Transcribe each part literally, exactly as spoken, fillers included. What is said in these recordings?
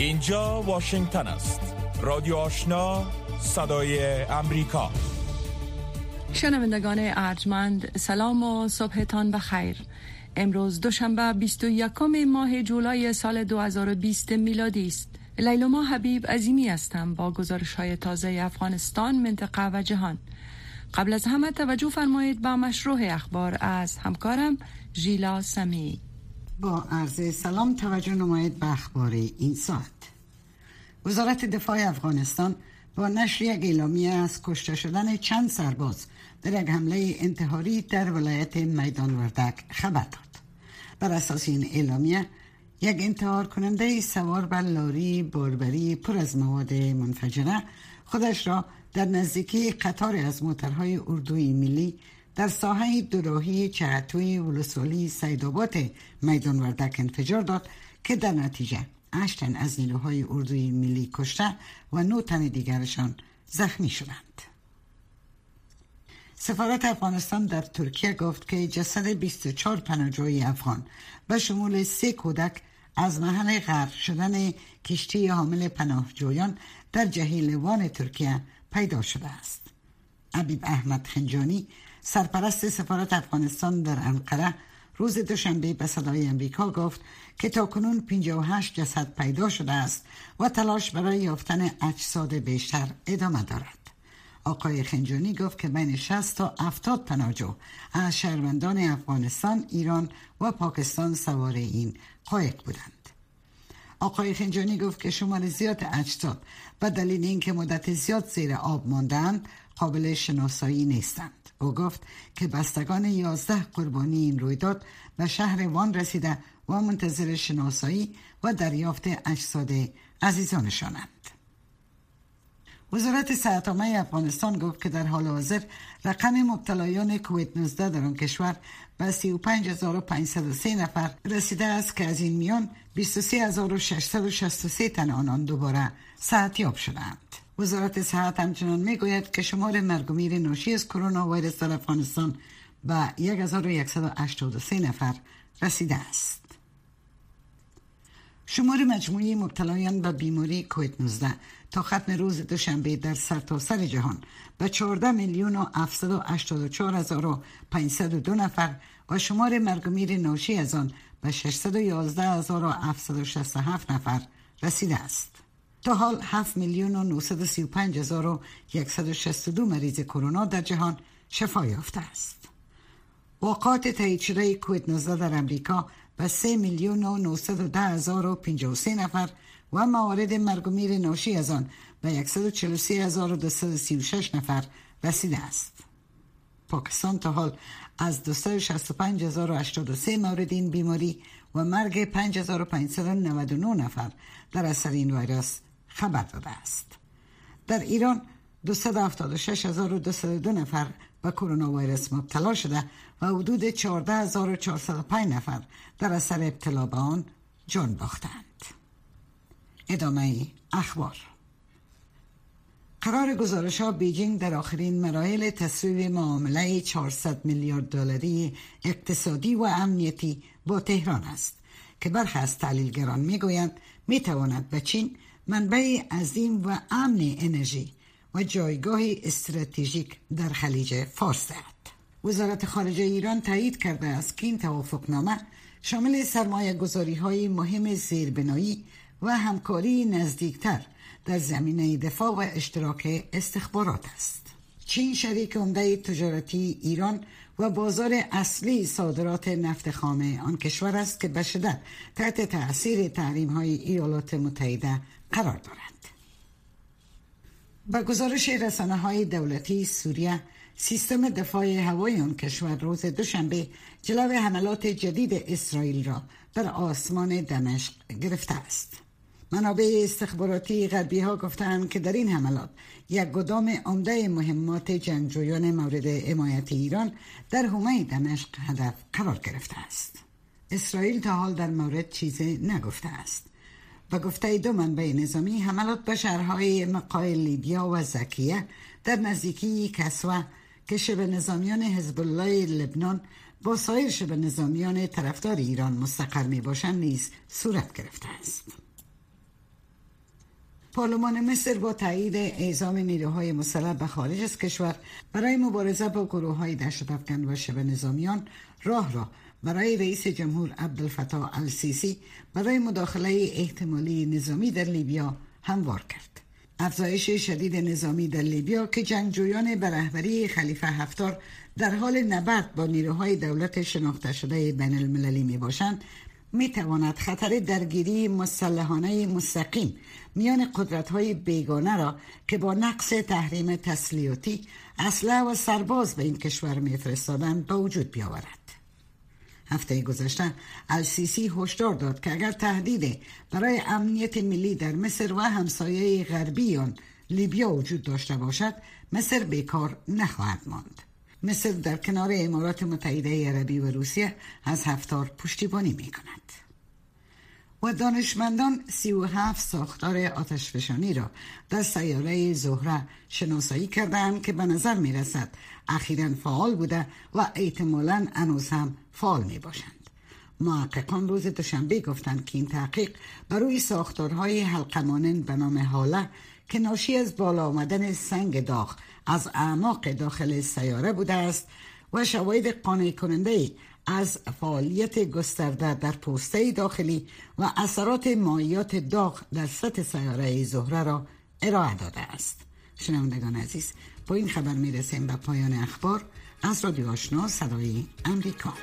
اینجا واشنگتن است. رادیو آشنا، صدای امریکا. شنوندگان ارجمند، سلام و صبحتان بخیر. امروز دوشنبه بیست و یکم ماه جولای سال دو هزار و بیست میلادی است. لیلما حبیب عظیمی هستم با گزارش‌های تازه افغانستان، منطقه و جهان. قبل از همه توجه فرمایید به مشروع اخبار از همکارم ژیلا سمی. با عرض سلام توجه نمایید به اخبار این ساعت. وزارت دفاع افغانستان با نشر یک اعلامیه از کشته شدن چند سرباز در یک حمله انتحاری در ولایت میدان وردک خبر داد. بر اساس این اعلامیه، یک انتحار کننده سوار بر لاری باربری پر از مواد منفجره خودش را در نزدیکی قطار از موترهای اردوی ملی در ساحه دوراهی چهتوی ولسوالی سیدآباد میدان وردک انفجار داد که در نتیجه هشت تن از نیروهای اردوی ملی کشته و نه تن دیگرشان زخمی شدند. سفارت افغانستان در ترکیه گفت که جسد بیست و چهار پناهجوی افغان به شمول سه کودک از محل غرق شدن کشتی حامل پناهجویان در جهیلوان ترکیه پیدا شده است. حبیب احمد خنجانی، سرپرست سفارت افغانستان در انقره، روز دوشنبه به صدای امریکا گفت که تاکنون پنجاه و هشت جسد پیدا شده است و تلاش برای یافتن اجساد بیشتر ادامه دارد. آقای خنجانی گفت که بین شصت تا هفتاد پناهجو از شهروندان افغانستان، ایران و پاکستان سوار این قایق بودند. آقای خنجانی گفت که شمار زیاد اجساد به دلیل اینکه مدت زیاد زیر آب ماندند قابل شناسایی نیستند. او گفت که بستگان یازده قربانی این رویداد به شهر وان رسیده و منتظر شناسایی و دریافت اجساد عزیزانشانند. وزارت صحت عامه افغانستان گفت که در حال حاضر رقم مبتلایان کووید نوزده در آن کشور به سی و پنج هزار و پانصد و سه نفر رسیده است که از این میان بیست و سه هزار و ششصد و شصت و سه تن آنان دوباره صحتیاب شدند. وزارت صحت همچنان میگوید که شمار مرگ و میر ناشی از کرونا ویروس در افغانستان به هزار و صد و هشتاد و سه نفر رسیده است. شمار مجموعی مبتلایان به بیماری کووید نوزده تا ختم روز دوشنبه در سرتاسر سر جهان به چهارده میلیون و هفتصد و هشتاد و چهار هزار و پانصد و دو نفر و شمار مرگ و میر ناشی از آن به ششصد و یازده هزار و هفتصد و شصت و هفت نفر رسیده است. تا حال هفت میلیون و نهصد و سی و پنج هزار و صد و شصت و دو مریض کرونا در جهان شفا یافته است. واقعات تایید شده کووید نوزده در امریکا به سه میلیون و نهصد و ده هزار و پنجاه و سه نفر و موارد مرگ و میر ناشی از آن به صد و چهل و سه هزار و دویست و سی و شش نفر رسیده است. پاکستان تا حال از دویست و شصت و پنج هزار و هشتاد و سه مورد این بیماری و مرگ پنج هزار و پانصد و نود و نه نفر در اثر این ویروس خبر داده است. در ایران دویست و هفتاد و شش هزار و دویست و دو نفر به کرونا ویروس مبتلا شده و حدود چهارده هزار و چهارصد و پنج نفر در اثر ابتلا به آن جان باختند. ادامه اخبار. قرار گزارش‌ها بیجینگ در آخرین مراحل تصویب معامله چهارصد میلیارد دلاری اقتصادی و امنیتی با تهران است که برخی از تحلیلگران میگویند میتواند به چین منبع عظیم و امن انرژی و جایگاه استراتژیک در خلیج فارس دهد. وزارت خارجه ایران تایید کرده است که این توافقنامه شامل سرمایه گذاری های مهم زیربنایی و همکاری نزدیکتر در زمینه دفاع و اشتراک استخبارات است. چین شریک عمده تجارتی ایران و بازار اصلی صادرات نفت خام آن کشور است که به شدت تحت تأثیر تحریم‌های ایالات متحده قرار دارد. با گزارش رسانه‌های دولتی سوریه، سیستم دفاع هوایی آن کشور روز دوشنبه جلو حملات جدید اسرائیل را در آسمان دمشق گرفته است. منابع استخباراتی غربی ها گفتند که در این حملات یک گدام عمده مهمات جنگجویان مورد حمایت ایران در حومه دمشق هدف قرار گرفته است. اسرائیل تا حال در مورد چیزی نگفته است. و گفته دو منبع نظامی، حملات به شهرهای مقای لیبیا و زکیه در نزدیکی کسوه که شبه نظامیان حزب الله لبنان با سایر شبه نظامیان طرفدار ایران مستقر می باشند نیز صورت گرفته است. پارلمان مصر با تایید اعزام نیروهای مسلح به خارج از کشور برای مبارزه با گروه‌های دهشت‌افکن و شبه نظامیان راه را برای رئیس جمهور عبدالفتاح السیسی برای مداخله احتمالی نظامی در لیبیا هموار کرد. افزایش شدید نظامی در لیبیا که جنگجویان به رهبری خلیفه حفتار در حال نبرد با نیروهای دولت شناخته شده بین المللی می باشند، می تواند خطر درگیری مسلحانه مستقیم میان قدرت‌های بیگانه را که با نقض تحریم تسلیحاتی اسلحه و سرباز به این کشور می‌فرستادند به وجود بیاورد. هفته گذشته السیسی هشدار داد که اگر تهدید برای امنیت ملی در مصر و همسایه غربی آن لیبیا وجود داشته باشد، مصر بیکار نخواهد ماند. مصر در کنار امارات متحده عربی و روسیه از حفتار پشتیبانی می کند. و دانشمندان سی و هفت ساختار آتشفشانی را در سیاره زهره شناسایی کردند که به نظر می رسد اخیراً فعال بوده و احتمالاً هنوز هم فعال می باشند. محققان روز دوشنبه گفتند که این تحقیق بر روی ساختارهای حلقه مانند به نام هاله که ناشی از بالا آمدن سنگ داغ از اعماق داخل سیاره بوده است و شواهد قانع کننده از فعالیت گسترده در پوسته داخلی و اثرات مایعات داغ در سطح سیاره زهره را ارائه داده است. شنوندگان عزیز، با این خبر میرسیم به پایان اخبار از رادیو آشنا صدای امریکا.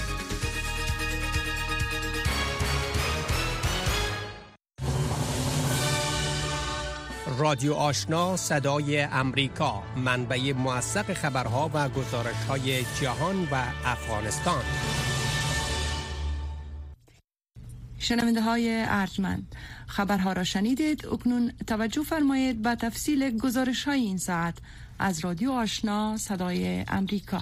رادیو آشنا صدای امریکا، منبع موثق خبرها و گزارش‌های جهان و افغانستان. شنونده های ارجمند، خبرها را شنیدید. اکنون توجه فرمایید به تفصیل گزارش های این ساعت از رادیو آشنا صدای امریکا.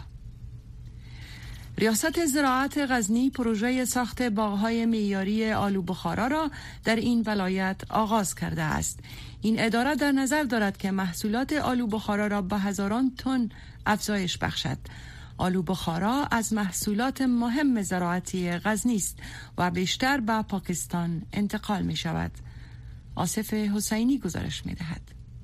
ریاست زراعت غزنی پروژه ساخت باغ‌های معیاری آلو بخارا را در این ولایت آغاز کرده است. این اداره در نظر دارد که محصولات آلو بخارا را به هزاران تن افزایش بخشد. آلو بخارا از محصولات مهم زراعتی غزنی است و بیشتر به پاکستان انتقال می شود. آصف حسینی گزارش می دهد.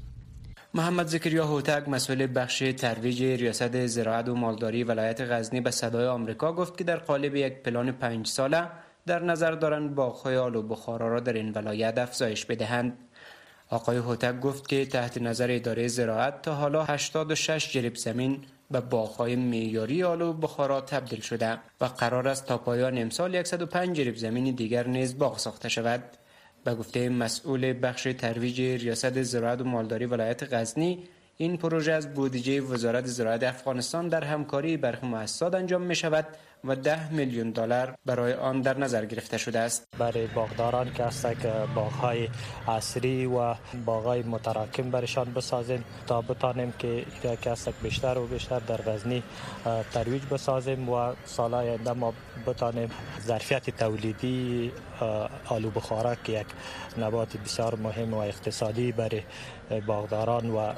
محمد زکریا هوتک مسئول بخش ترویج ریاست زراعت و مالداری ولایت غزنی به صدای آمریکا گفت که در قالب یک پلان پنج ساله در نظر دارند باغ‌های آلو بخارا را در این ولایت افزایش بدهند. آقای هوتک گفت که تحت نظر اداره زراعت تا حالا هشتاد و شش جریب زمین به باغ‌های معیاری آلو بخارا تبدیل شده و قرار است تا پایان امسال صد و پنج جریب زمین دیگر نیز باغ ساخته شود. به گفته مسئول بخش ترویج ریاست زراعت و مالداری ولایت غزنی، این پروژه از بودجه وزارت زراعت افغانستان در همکاری برخی مؤسسات انجام می شود و ده میلیون دلار برای آن در نظر گرفته شده است. برای باغداران که است که باغ‌های عصری و باغ‌های متراکم برشان بسازیم تا بتانیم که که است بیشتر و بیشتر در غزنی ترویج بسازیم و سال‌های آینده ما بتانیم ظرفیت تولیدی آلو بخارا که یک نبات بسیار مهم و اقتصادی برای باغداران و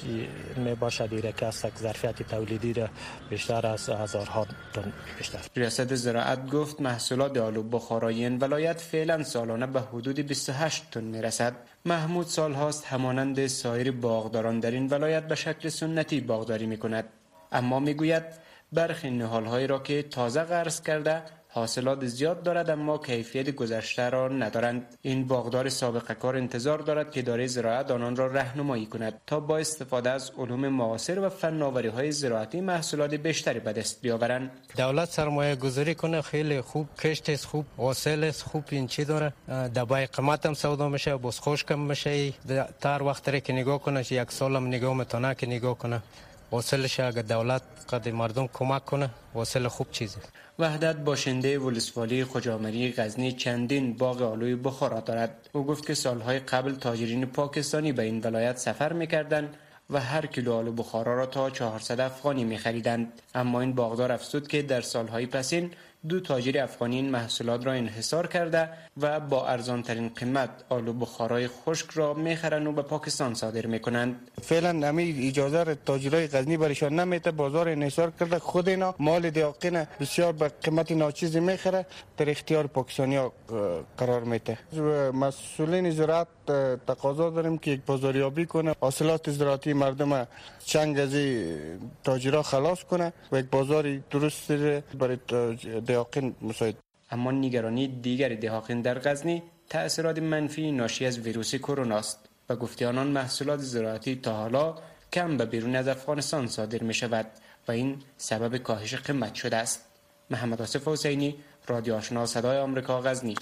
می باشد دیره که است ظرفیت تولیدی را بیشتر از هزارها تن بیشتر. ریاست زراعت گفت محصولات آلو بخارای این ولایت فعلا سالانه به حدود بیست و هشت تن میرسد. محمود سالهاست همانند سایر باغداران در این ولایت به شکل سنتی باغداری میکند، اما میگوید برخی نهالهایی را که تازه غرس کرده حاصلات زیاد دارد اما کیفیت گذشته را ندارند. این باغدار سابقه کار انتظار دارد که اداره زراعت آنان را راهنمایی کند تا با استفاده از علوم معاصر و فناوری‌های زراعتی محصولات بیشتری به دست بیاورند. دولت سرمایه گذاری کنه، خیلی خوب، کشت است خوب، حاصل است خوب، این چی داره، دبای قیمت هم سودا میشه، باز خشک میشه. تر وقتی که نگاه کنه یک سال هم نگاه میتونه که نگاه کنه حاصلش اگه دولت قد مردم کمک کنه حاصل خوب چیزه. وحدت باشنده ولسوالی خجامری غزنی چندین باغ آلوی بخارا دارد. او گفت که سالهای قبل تاجرین پاکستانی به این ولایت سفر میکردند و هر کیلو آلو بخارا را تا چهارصد افغانی میخریدند، اما این باغدار افزود که در سالهای پسین دو تاجر افغانی این محصولات را انحصار کرده و با ارزان ترین قیمت آلو بخارای خشک را میخرند و به پاکستان صادر میکنند. فعلا همین اجازه را تاجرای غزنی برشان نمیده، بازار انحصار کرده، خود اینا مال دیاقین بسیار به قیمت ناچیزی میخره در اختیار پاکستانی ها قرار میده. مسئولین زراعت تقاضا داریم که یک بازاریابی کنه، حاصلات زراعتی مردم چنگ از تاجرها خلاص کنه و یک بازاری درست برای دهقان مساعد. اما نگرانی دیگر دهقان در غزنی تأثیرات منفی ناشی از ویروس کرونا است. به گفته آنان محصولات زراعتی تا حالا کم به بیرون از افغانستان صادر می شود و این سبب کاهش قیمت شده است. محمد آصف حسینی، رادیو آشنا، صدای آمریکا، غزنی.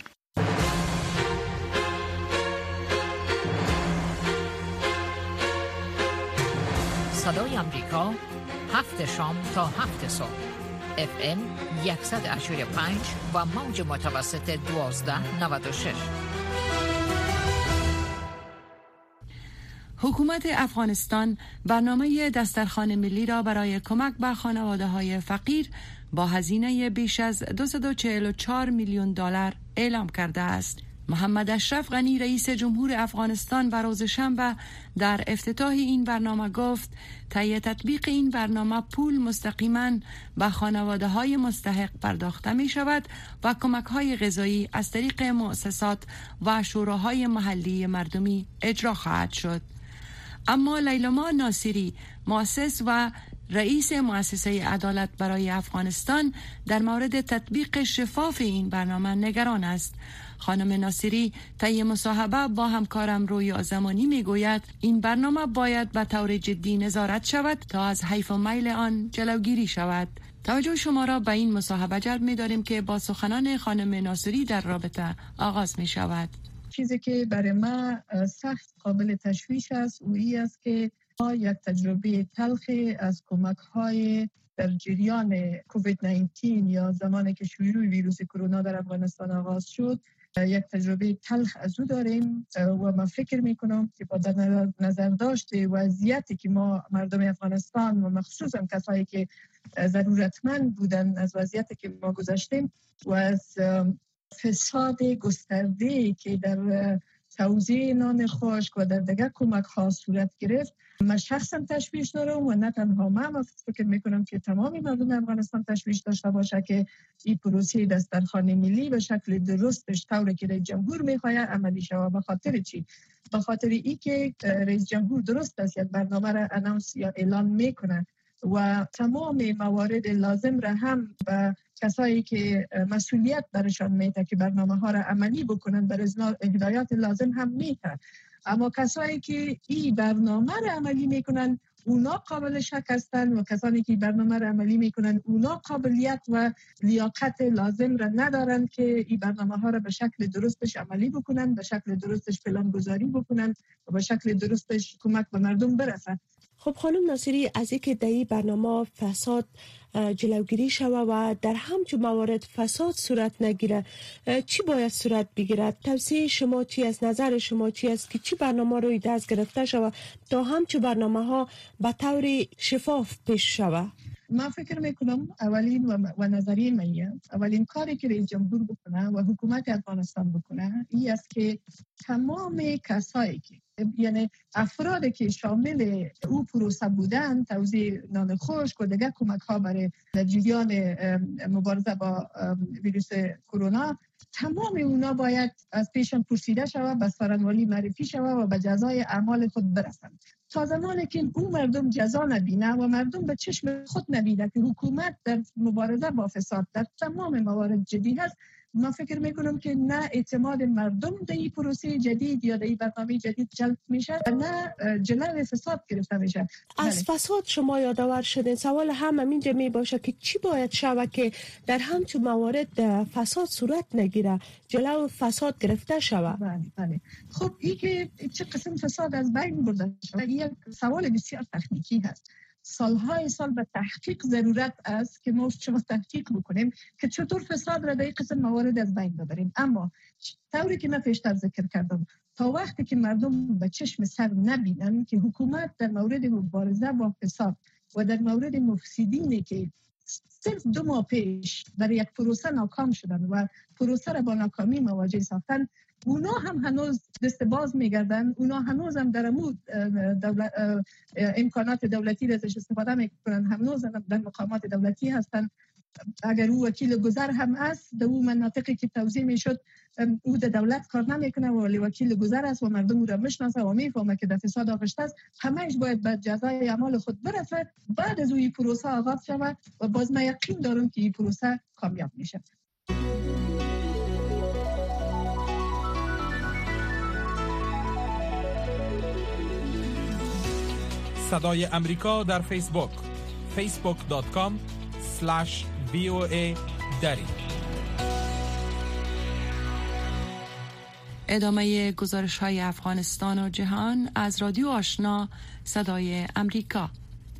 صدای آمریکا، هفت شام تا هفت صبح، اف ام صد و هشتاد و پنج و موج متوسط دوازده نود و شش. حکومت افغانستان برنامه دسترخوان ملی را برای کمک به خانواده‌های فقیر با هزینه بیش از دویست و چهل و چهار میلیون دلار اعلام کرده است. محمد اشرف غنی رئیس جمهور افغانستان و روز شنبه در افتتاح این برنامه گفت طی تطبیق این برنامه پول مستقیما به خانواده‌های مستحق پرداخته می شود و کمک‌های غذایی از طریق مؤسسات و شوراهای محلی مردمی اجرا خواهد شد. اما لیلما ناصری، مؤسس و رئیس مؤسسه عدالت برای افغانستان، در مورد تطبیق شفاف این برنامه نگران است. خانم ناصری طی مصاحبه با همکارم رویا زمانی میگوید این برنامه باید به طور جدی نظارت شود تا از حیف و میل آن جلوگیری شود. توجه شما را به این مصاحبه جلب می‌داریم که با سخنان خانم ناصری در رابطه آغاز می شود. چیزی که برای ما سخت قابل تشویش است و این است که ما یک تجربه تلخی از کمک‌های در جریان کووید نوزده یا زمانی که شیوع ویروس کرونا در افغانستان آغاز شد یک تجربه تلخ از او داریم و من فکر میکنم که با در نظر داشته وضعیتی که ما مردم افغانستان و مخصوصا کسایی که ضرورتمند بودن از وضعیتی که ما گذشتیم و از فساد گسترده که در توزیع نان خشک و در دیگر کمک ها صورت گرفت، من شخصا تشویش دارم و نه تنها من فکر میکنم که تمامی مردم افغانستان تشویش داشته باشه که این پروسه دسترخوان ملی به شکل درستش طوری که رئیس جمهور میخواد عملی شود. به خاطر چی؟ به خاطر ای که رئیس جمهور درست است یک برنامه را اناونس یا اعلان میکنه و تمام موارد لازم را هم به کسایی که مسئولیت برشان میده که برنامه ها را عملی بکنن بر هدایات لازم هم میده، اما کسایی که این برنامه را عملی میکنن اونا قابل شک هستند و کسانی که برنامه را عملی میکنن اونا قابلیت و لیاقت لازم را ندارند که این برنامه ها را به شکل درستش عملی بکنن، به شکل درستش پلان گذاری بکنن و به شکل درستش کمک به مردم برسن. خب خانم ناصری، از اینکه در این برنامه فساد جلوگیری شود و در همچون موارد فساد صورت نگیره، چی باید صورت بگیرد؟ توصیه شما چی است؟ نظر شما چی است که چی برنامه روی دست گرفته شود تا همچون برنامه ها به طور شفاف پیش شود؟ من فکر میکنم اولین و, و نظریه میه اولین کاری که رئیس جمهور بکنه و حکومت افغانستان بکنه این است که تمام کسایی که یعنی افرادی که شامل او پروسه بودن توزیع نان خشک و دیگر کمک ها برای جریان مبارزه با ویروس کرونا، تمام اونا باید از پیشان پرسیده شود، به سرانوالی معرفی شود و به جزای اعمال خود برسند. تا زمانی که اون مردم جزا نبینه و مردم به چشم خود نبینه که حکومت در مبارزه با فساد در تمام موارد جدی هست، من فکر میکنم که نه اعتماد مردم در این پروسه جدید یا در این برنامه جدید جلب میشه و نه جلوی فساد گرفته میشه. از فساد شما یادآور شدین، سوال هم همینجا می باشه که چی باید شود که در همچون موارد فساد صورت نگیره، جلو فساد گرفته شود؟ بله بله. خب این که چه قسم فساد از بین برده شود یک سوال بسیار تکنیکی هست. سالهای سال به تحقیق ضرورت است که ما شما تحقیق بکنیم که چطور فساد را در این قسم موارد از بین ببریم. اما طوری که من پیشتر ذکر کردم، تا وقتی که مردم به چشم سر نبینن که حکومت در مورد مبارزه با فساد و در مورد مفسدینی که صرف دو ماه پیش برای یک پروسه ناکام شدن و پروسه را با ناکامی مواجه ساختن، اونا هم هنوز دست باز میگردن، اونا هنوز هم در امود دولت امکانات دولتی را ازش استفاده میکنن، هنوز هم در مقامات دولتی هستن اگر او وکیل گذر هم است در اون مناطقی که توضیح میشد او در دولت کار نمیکنه ولی وکیل گذر است و مردم او را میشناسه و میفهمه که در فساد آغشته است، همهش باید به جزای اعمال خود برسه. بعد از این پروسه آغاز شود و باز من یقین دارم که این پروسه کامیاب میشه. صدای امریکا در فیسبوک فیسبوک دات کام اسلش وی او ای دری. ادامه گزارش های افغانستان و جهان از رادیو آشنا صدای امریکا.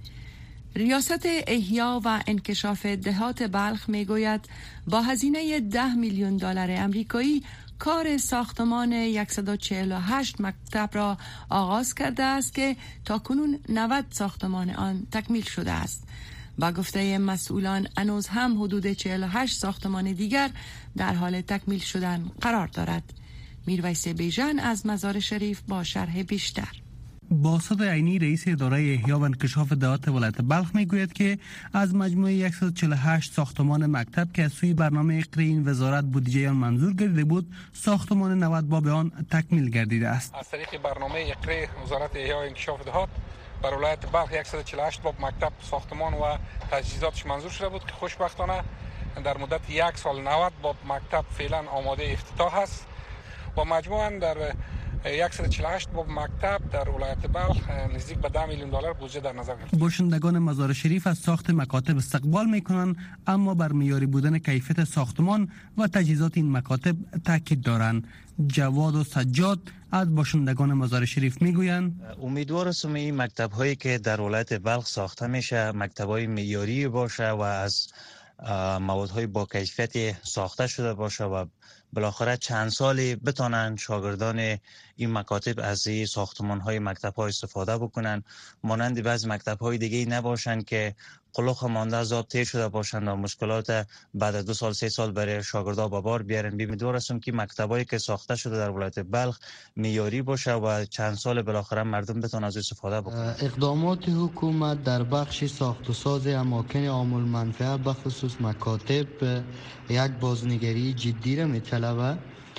ریاست احیا و انکشاف دهات بلخ می گوید با هزینه ده میلیون دلار امریکایی کار ساختمان صد و چهل و هشت مکتب را آغاز کرده است که تاکنون نود ساختمان آن تکمیل شده است. با گفته مسئولان هنوز هم حدود چهل و هشت ساختمان دیگر در حال تکمیل شدن قرار دارد. میرویس بیژن از مزار شریف با شرح بیشتر. باسط عینی رئیس اداره احیا و انکشاف دهات ولایت بلخ میگوید که از مجموع صد و چهل و هشت ساختمان مکتب که از سوی برنامه اقری این وزارت بودجه آن منظور گردیده بود، ساختمان نود باب آن تکمیل گردیده است. از طریق برنامه اقری وزارت احیا و انکشاف دهات بر ولایت بلخ صد و چهل و هشت باب مکتب ساختمان و تجهیزاتش منظور شده بود که خوشبختانه در مدت یک سال نود باب مکتب فعلا آماده افتتاح است و مجموعاً در صد و چهل و هشت باب مکتب در ولایت بلخ نزدیک به ده میلیون دلار بودجه در نظر گرفته. باشندگان مزار شریف از ساخت مکاتب استقبال میکنند، اما بر معیاری بودن کیفیت ساختمان و تجهیزات این مکاتب تاکید دارند. جواد و سجاد از باشندگان مزار شریف میگویند امیدوار هستم این مکتب هایی که در ولایت بلخ ساخته میشه مکتب های معیاری باشه و از موادهای با کیفیت ساخته شده باشه و بالاخره چند سالی بتانند شاگردان این مکاتب از این ساختمان های مکتب ها استفاده بکنن، مانند بعض مکتب های دیگه نباشند که قلوخ مانده از آب تیر شده باشند و مشکلات بعد از دو سال سه سال برای شاگردان به بار بیارن. امیدوار هستم که مکتبایی که ساخته شده در ولایت بلخ معیاری باشه و چند سال بالاخره مردم بتونن از استفاده بکنن. اقدامات حکومت در بخش ساخت و ساز اماکن عام المنفعه به خصوص مکاتب یک بازنگری جدی را میطلبه.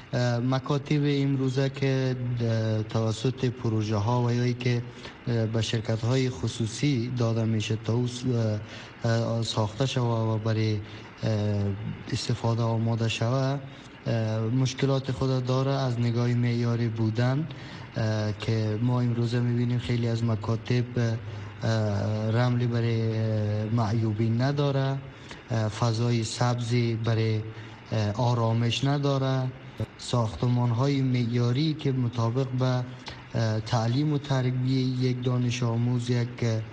مکاتب امروزه که توسط پروژه ها و یا که به شرکت های خصوصی داده میشه تا ساخته شوه و برای استفاده آماده شوه مشکلات خود داره از نگاه معیاری بودن که ما امروزه میبینیم خیلی از مکاتب رملی برای معیوبین نداره، فضای سبزی برای آرامش نداره، ساختمان های معیاری که مطابق به تعلیم و تربیه یک دانش آموز یک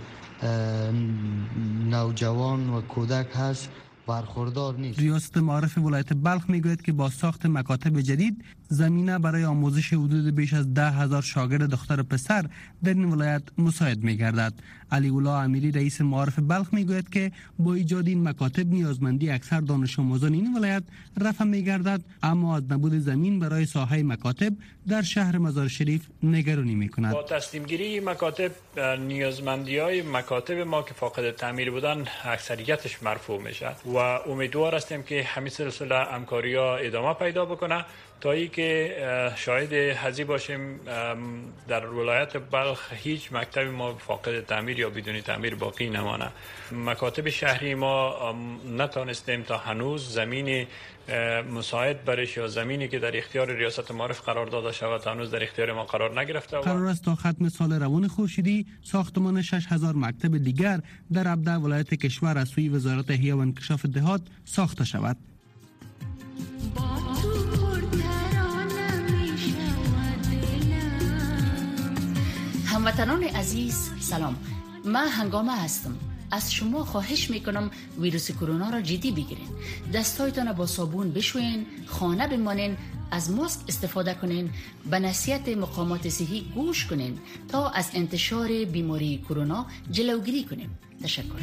نوجوان و کودک هست برخوردار نیست. ریاست معارف ولایت بلخ میگوید که با ساخت مکاتب جدید زمینه برای آموزش حدود بیش از ده هزار شاگرد دختر و پسر در این ولایت مساعد میگردد. علی الله امیری رئیس معارف بلخ میگوید که با ایجاد این مکاتب نیازمندی اکثر دانش آموزان این ولایت رفع میگردد، اما از نبود زمین برای ساحه مکاتب در شهر مزار شریف نگرانی میکند. با تسلیم گیری مکاتب نیازمندی های مکاتب ما که فاقد تعمیر بودن اکثریتش مرفوع میشه و امیدوار هستیم که همین سلسله همکاری ها ادامه پیدا بکنه تا ای که شاهد حزی باشیم در ولایت بلخ هیچ مکتب ما فاقد تعمیر یا بدون تعمیر باقی نمانه. مکاتب شهری ما نتانستیم تا هنوز زمین مساعد برش یا زمینی که در اختیار ریاست معارف قرار داده شود هنوز در اختیار ما قرار نگرفته. قرار است تا ختم سال روان خورشیدی ساختمان شش هزار مکتب دیگر در ابدا ولایت کشور از سوی وزارت احیا و انکشاف دهات ساخته شود. هموطنان عزیز سلام، من هنگامه هستم. از شما خواهش میکنم ویروس کرونا را جدی بگیرین، دستایتان با صابون بشوین، خانه بمانین، از ماسک استفاده کنین، به نصیحت مقامات صحی گوش کنین تا از انتشار بیماری کرونا جلوگیری کنیم. تشکر.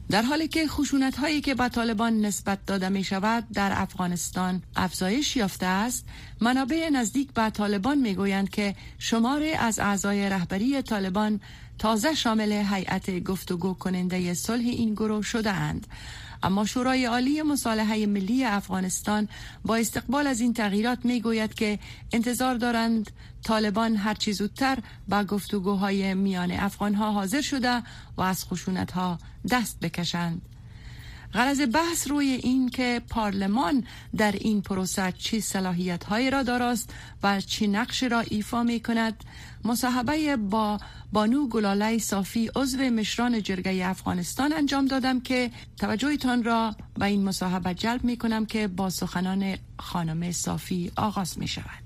در حالی که خشونت هایی که به طالبان نسبت داده می شود در افغانستان افزایش یافته است، منابع نزدیک به طالبان می گویند که شماری از اعضای رهبری طالبان تازه شامل هیئت گفتگو کننده صلح این گروه شده اند. اما شورای عالی مصالحه ملی افغانستان با استقبال از این تغییرات می گوید که انتظار دارند طالبان هرچی زودتر با گفتگوهای میان افغانها حاضر شده و از خشونتها دست بکشند. غرض بحث روی این که پارلمان در این پروسه چه صلاحیت‌هایی را دارست و چه نقش را ایفا می‌کند، مصاحبه با بانو گلاله صافی عضو مشران جرگه افغانستان انجام دادم که توجهتان را به این مصاحبه جلب می‌کنم که با سخنان خانم صافی آغاز می‌شود.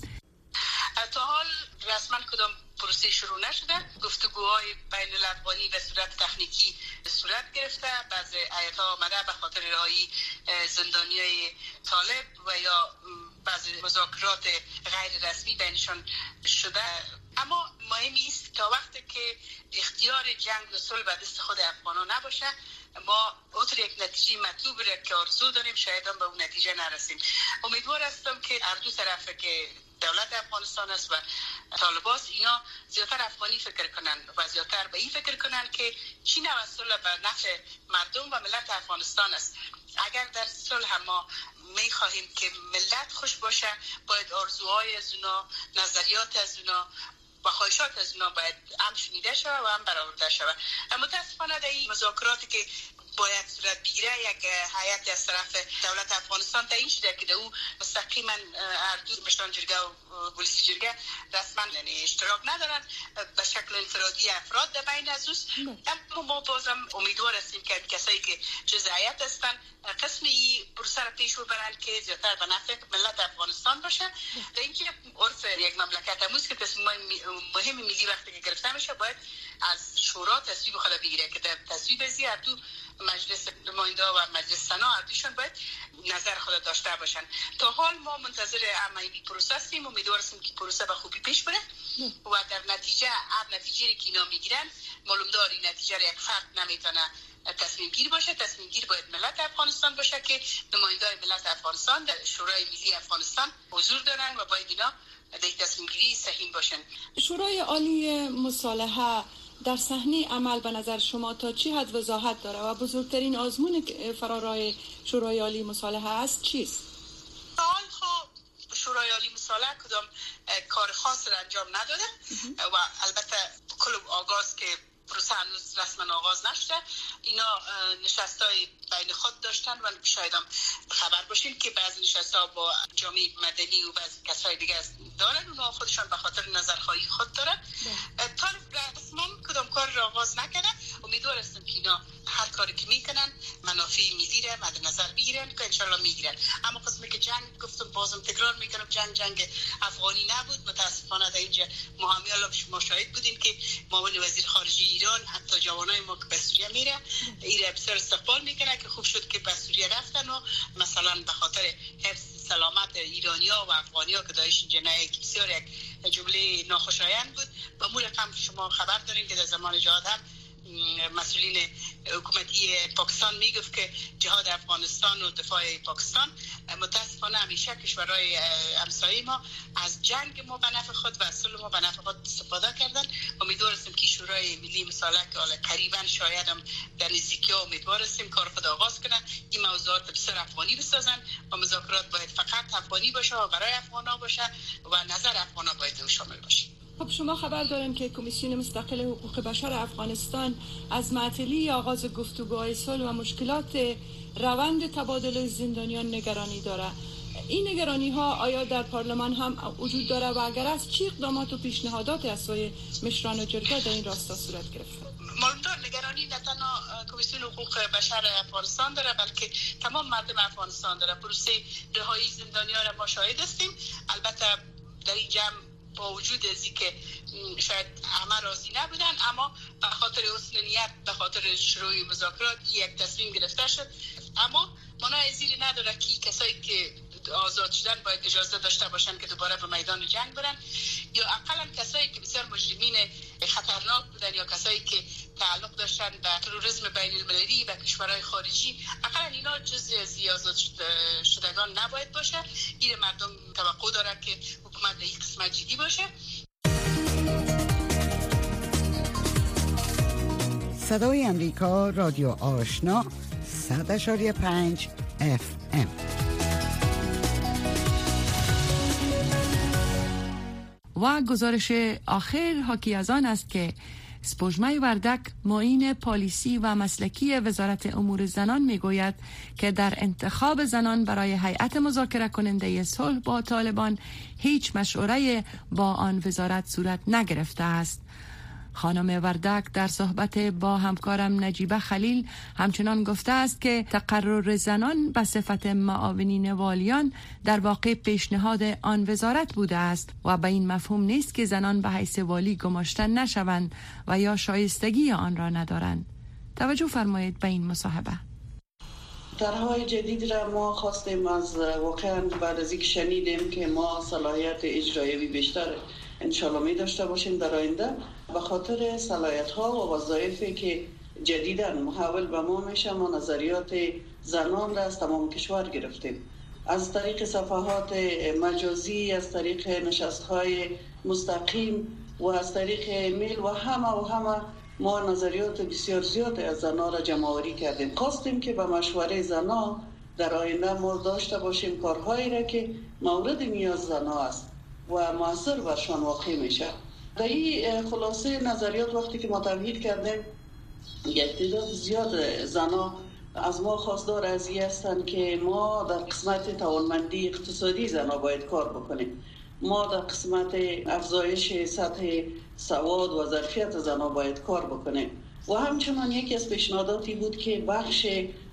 تا حال رسما کدام پروسه شروع نشده. گفتگوهای بین الافغانی به صورت تکنیکی صورت گرفته. بعضی ایت‌ها آمده به خاطر رهایی زندانیای طالب و یا بعضی مذاکرات غیر رسمی بینشان شده. اما مهم است تا وقتی که اختیار جنگ و صلح به دست خود افغانان نباشه، ما اوتر یک نتیجه مطلوب را که آرزو داریم شاید هم به اون نتیجه نرسیم. امیدوار هستم که هر دو طرف که دولت افغانستان است و طالبان اینا زیادتر افغانی فکر کنن و زیادتر به این فکر کنن که چی نوع صلح به نفع مردم و ملت افغانستان است. اگر در صلح ما می خواهیم که ملت خوش باشه، باید آرزوهای از اونا، نظریات از اونا و خواهشات از اونا باید هم شنیده شود و هم برآورده شود. متاسفانه در این مذاکراتی که باید صورت بگیره یک هیئت از طرف دولت افغانستان تعیین شده که در او مستقیما هر دو مشران جرگه و پلیس جرگه رسما اشتراک ندارن، به شکل انفرادی افراد در بین از اوست. اما ما بازم امیدوار هستیم که کسایی که جزء هیئت هستن قسمی پروسه را پیش ببرند که زیادتر به نفع ملت افغانستان باشه. در اینکه عرف یک مملکت امروز که تصمیمات مهم ملی وقتی که گرفته میشه باید از شورا تصویب خود بگیره که در تصویب ازی هر دو مجلس نماینده و مجلس سنا هر دوشون باید نظر خود داشته باشن. تا حال ما منتظر عملی پروسه هستیم، امیدوار هستیم که پروسه به خوبی پیش بره و در نتیجه هر نتیجه که اینا میگیرن معلوم دار این نتیجه یک فرد نمیتونه تصمیم گیر باشه. تصمیم گیر باید ملت افغانستان باشه که نمایندگان ملت افغانستان در شورای ملی افغانستان حضور دارن و باید اینا در تصمیم گیری سهیم باشن. شورای عالی مصالحه در صحنه عمل به نظر شما تا چی حد وضاحت داره و بزرگترین آزمون فرارای شورای عالی مصالحه است چیست؟ حال خب شورای عالی مصالحه کدام کار خاص را انجام نداده و البته کل آغاز که پروسه هنوز رسما آغاز نشده. اینا نشستای بین خود داشتن و شاید هم خبر باشین که بعضی نشست‌ها با جامعه مدنی و بعضی کسای دیگه دارن، اونا خودشان به خاطر نظرخواهی خود دارن. طالب رسما کدام کار را آغاز نکرده. امیدوار هستم که اینا هر کاری که میکنن منافع ملی را مد نظر بگیرن که انشالله میگیرن. اما قسمی که جنگ گفتم بازم تکرار میکنم جنگ جنگ افغانی نبود. متاسفانه در اینجا مهمیالا شما شاهد بودین که معاون وزیر خارجه ایران حتی جوانای ما که به سوریه میره ایره بسیار استقبال میکنه که خوب شد که به سوریه رفتن و مثلا به خاطر حفظ سلامت ایرانیا و افغانیا که داعش اینجا نه بسیار یک جمله ناخوشایند بود. با مول رقم شما خبر دارین که در زمان جهاد هم مسئولین حکومتی پاکستان میگفت که جهاد افغانستان و دفاع پاکستان. متاسفانه همیشه کشورهای همسایه ما از جنگ ما به نفع خود و از صلح ما به نفع خود استفاده کردن. امیدوار هستیم که شورای ملی مصالحه که حالا قریبا شاید هم در نزدیکی امیدوار هستیم کار خود آغاز کنن، این موضوعات بسیار افغانی بسازن و مذاکرات باید فقط افغانی باشه و برای افغانا باشه و نظر افغانا باید شامل باشه. خب شما خبر داریم که کمیسیون مستقل حقوق بشر افغانستان از معطلی آغاز گفتگوهای صلح و مشکلات روند تبادل زندانیان نگرانی داره. این نگرانی ها آیا در پارلمان هم وجود داره و اگر است چه اقدامات و پیشنهادات از سوی مشران و جرگه در این راستا صورت گرفته؟ معلومدار نگرانی نه تنها کمیسیون حقوق بشر افغانستان داره بلکه تمام مردم افغانستان داره. پروسه رهایی زندانیان ما شاهد هستیم. البته در این جمع با وجود ازی که شاید همه راضی نبودن اما به خاطر حسن نیت به خاطر شروع مذاکرات یک تصمیم گرفته شد. اما منای زیر نداره که کسایی که آزاد شدن باید اجازه داشته باشن که دوباره به میدان جنگ برن یا اقلا کسایی که بسیار مجرمین خطرناک بودن یا کسایی که تعلق داشتن به تروریسم بین المللی و کشورهای خارجی، اقلا اینا جزء از ریاضت شدگان نباید باشه. این مردم توقع دارن که حکومت در این قسمت جدی باشه. صدای امریکا، رادیو آشنا، صد اشاری پنج اف ام. و گزارش آخر حاکی از آن است که سپوږمۍ وردک، معین پالیسی و مسلکی وزارت امور زنان میگوید که در انتخاب زنان برای هیئت مذاکره کننده صلح با طالبان هیچ مشوره با آن وزارت صورت نگرفته است. خانم وردک در صحبت با همکارم نجیبه خلیل همچنان گفته است که تقرر زنان به صفت معاونین والیان در واقع پیشنهاد آن وزارت بوده است و به این مفهوم نیست که زنان به حیث والی گماشته نشوند و یا شایستگی آن را ندارند. توجه فرمایید به این مصاحبه. طرح‌های جدید را ما خواستیم از واقعا بعد از اینکه شنیدیم که ما صلاحیت اجرایی بیشتر انشالله می داشته باشیم در آینده، به خاطر صلاحیت ها و وظایفی که جدیداً محول به ما میشه، ما نظریات زنان را از تمام کشور گرفتیم، از طریق صفحات مجازی، از طریق نشست های مستقیم و از طریق ایمیل و همه و همه ما نظریات بسیار زیاد از زنان را جمع آوری کردیم. خواستیم که به مشوره زنان در آینده ما داشته باشیم کارهایی را که مورد نیاز زنان است و موثر برشان واقع میشه. در این خلاصه نظریات وقتی که ما تمهید کردیم، یک تعداد زیاد زنا از ما خواستار از این هستند که ما در قسمت توانمندی اقتصادی زنا باید کار بکنیم، ما در قسمت افزایش سطح سواد و ظرفیت زنا باید کار بکنیم و همچنان یکی از پیشنهاداتی بود که بخش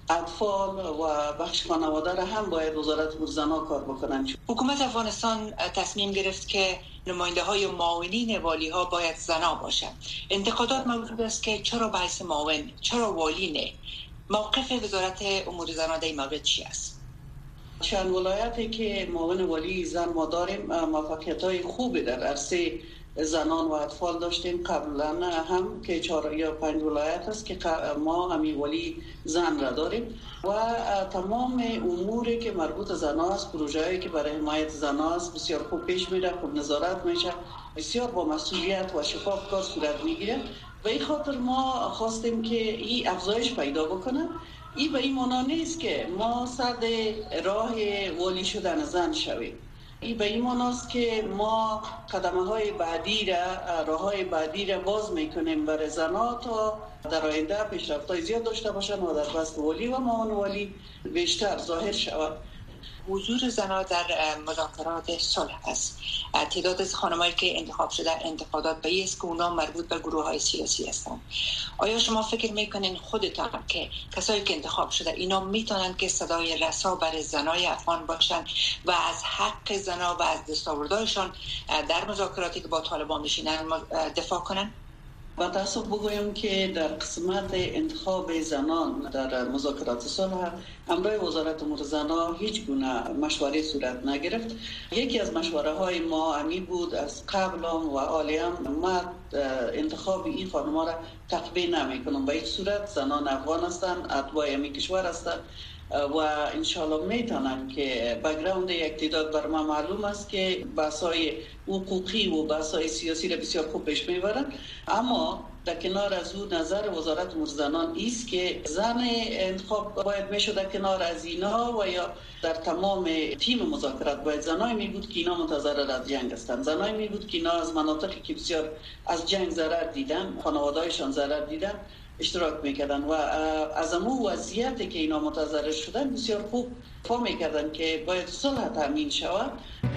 اطفال و بخش خانواده را هم باید وزارت امور زنان کار بکنن. حکومت افغانستان تصمیم گرفت که نماینده های معاونین والی ها باید زنا باشند. انتقادات موجود است که چرا بحث معاون، چرا والی نه؟ موقف وزارت امور زنان در این مورد چی است؟ چند ولایتی که معاون والی زن ما داریم موفقیت های خوبی در عرصه زنان و اطفال داشتیم. قبلا هم که چهار یا پنج ولایت است که ما همی ولی زن را داریم و تمام اموری که مربوط زنان است، پروژه‌ای که برای حمایت زنان است بسیار خوب پیش میره، خوب نظارت میشه، بسیار با مسئولیت و شفاف کار صورت میگیره. و این خاطر ما خواستیم که این افزایش پیدا بکنه. این به این معنا نیست که ما صد راه والی شدن زن شویم. این به این معناست که ما قدمه های بعدی را، راه های بعدی را باز میکنیم برای زنان تا در آینده پیشرفت های زیاد داشته باشن و در بست والی و معاون والی بیشتر ظاهر شود. حضور زنان در مذاکرات صلح است. تعداد از خانمایی که انتخاب شده انتقادات به این است که اونا مربوط به گروه های سیاسی هستند. آیا شما فکر میکنین خودتان که کسایی که انتخاب شده اینا میتونن که صدای رسا برای زنای افغان باشن و از حق زنا و از دستاوردهایشان در مذاکراتی که با طالبان میشینن دفاع کنن؟ با تاسف بگویم که در قسمت انتخاب زنان در مذاکرات صلح امرای وزارت امور زنان هیچ گونه مشوره صورت نگرفت. یکی از مشوره های ما همی بود از قبل و عالیم ما انتخاب این خانم‌ها را تقبیل نمی کنم. به هیچ صورت زنان افغان هستند، اتباع همی کشور هستند و انشالله میتونن که بگراوند یک تعداد بر ما معلوم است که بحث‌های حقوقی و بحث‌های سیاسی را بسیار خوب پیش میبرن. اما در کنار از او نظر وزارت امور زنان است که زن انتخاب باید میشد در کنار از اینا و یا در تمام تیم مذاکرات باید زنای می بود که اینا متضرر از جنگ هستند، زنای می بود که اینا از مناطقی که بسیار از جنگ ضرر دیدن، خانواده‌هایشان ضرر دیدن اشتراک میکردن و از امو وضعیتی که اینا متضرر شدن بسیار خوب فهم میکردن که باید صلح تامین شود.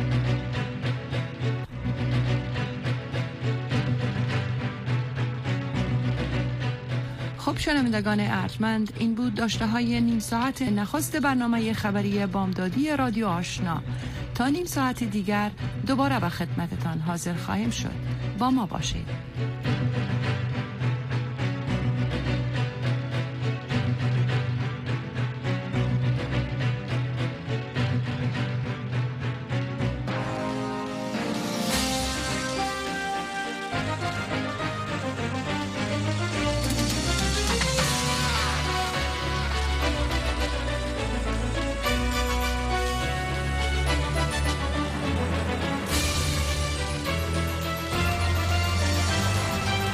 خب شنوندگان ارجمند، این بود داشته های نیم ساعت نخست برنامه خبری بامدادی رادیو آشنا. تا نیم ساعت دیگر دوباره به خدمتتان حاضر خواهیم شد. با ما باشید.